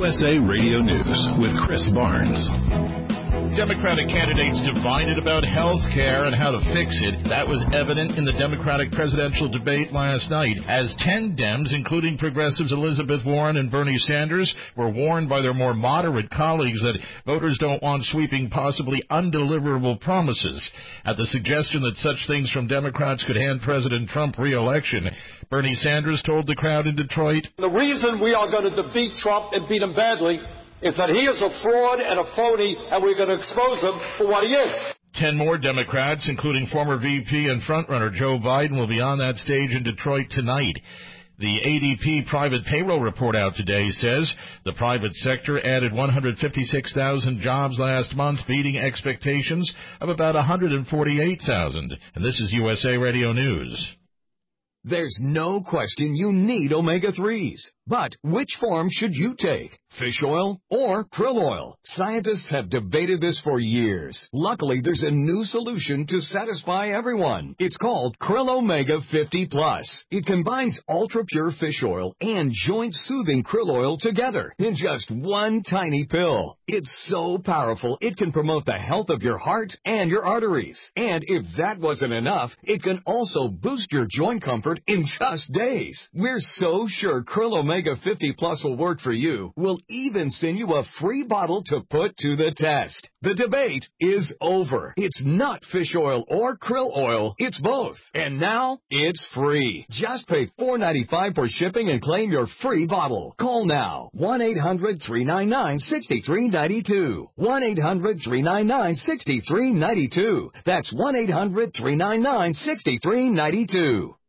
USA Radio News with Chris Barnes. Democratic candidates divided about health care and how to fix it. That was evident in the Democratic presidential debate last night, as 10 Dems, including progressives Elizabeth Warren and Bernie Sanders, were warned by their more moderate colleagues that voters don't want sweeping, possibly undeliverable promises. At the suggestion that such things from Democrats could hand President Trump re-election, Bernie Sanders told the crowd in Detroit, "The reason we are going to defeat Trump and beat him badly is that he is a fraud and a phony, and we're going to expose him for what he is." 10 more Democrats, including former VP and frontrunner Joe Biden, will be on that stage in Detroit tonight. The ADP private payroll report out today says the private sector added 156,000 jobs last month, beating expectations of about 148,000. And this is USA Radio News. There's no question you need omega-3s. But which form should you take? Fish oil or krill oil? Scientists have debated this for years. Luckily, there's a new solution to satisfy everyone. It's called Krill Omega 50 Plus. It combines ultra-pure fish oil and joint-soothing krill oil together in just one tiny pill. It's so powerful, it can promote the health of your heart and your arteries. And if that wasn't enough, it can also boost your joint comfort in just days. We're so sure Krill Omega 50 Plus will work for you. We'll even send you a free bottle to put to the test. The debate is over. It's not fish oil or krill oil. It's both. And now it's free. Just pay $4.95 for shipping and claim your free bottle. Call now. 1-800-399-6392. 1-800-399-6392. That's 1-800-399-6392.